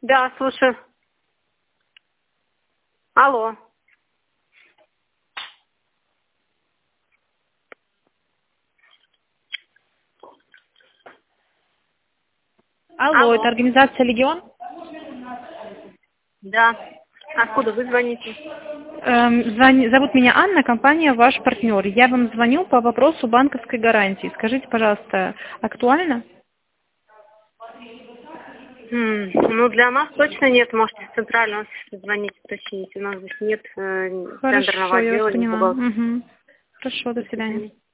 Да, слушаю. Алло. Алло, это Алло. организация «Легион». Да. Откуда вы звоните? Зовут меня Анна, компания «Ваш партнер». Я вам звоню по вопросу банковской гарантии. Скажите, пожалуйста, актуально? Ну, для нас точно нет. Можете в центральный офис звонить, уточнить. У нас здесь нет тендерного Хорошо, я отдела, вас ни поняла. бухгалтера. Угу. Хорошо, до До свидания. свидания.